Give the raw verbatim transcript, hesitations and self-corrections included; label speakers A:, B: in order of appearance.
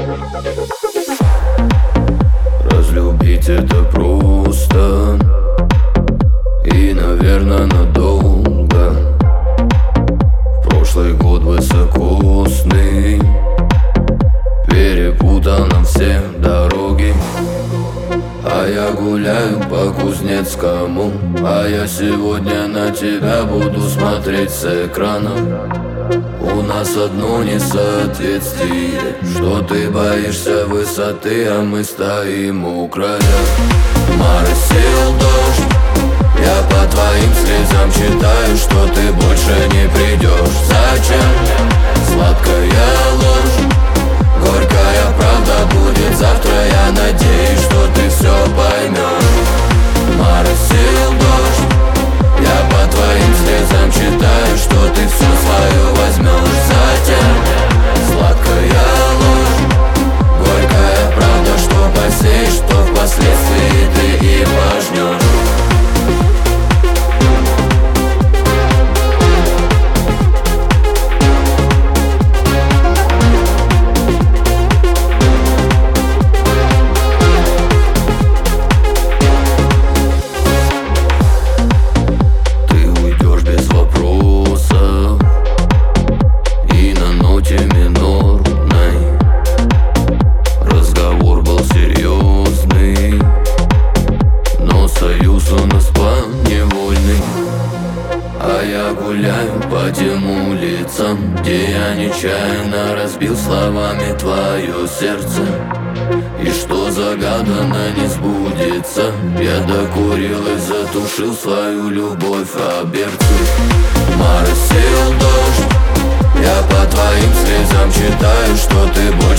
A: Разлюбить это просто и, наверное, надолго. В прошлый год высокосный перепутал нам все дороги. А я гуляю по Кузнецкому, а я сегодня на тебя буду смотреть с экрана. У нас одно несоответствие, что ты боишься высоты, а мы стоим у края. Моросил дождь, я по твоим слезам читаю, что ты больше не придешь. Зачем сладкая ложь? Горькая правда будет завтра, я надеюсь, что ты все поймешь. Моросил дождь, я по твоим слезам читаю, что ты все свое возьмешь. Затем сладкая ложь, горькая правда, что посеешь, что впоследствии ты и пожнешь. А я гуляю по тем улицам, где я нечаянно разбил словами твое сердце. И что загадано не сбудется, я докурил и затушил свою любовь о берцы. Моросил дождь, я по твоим слезам читаю, что ты больше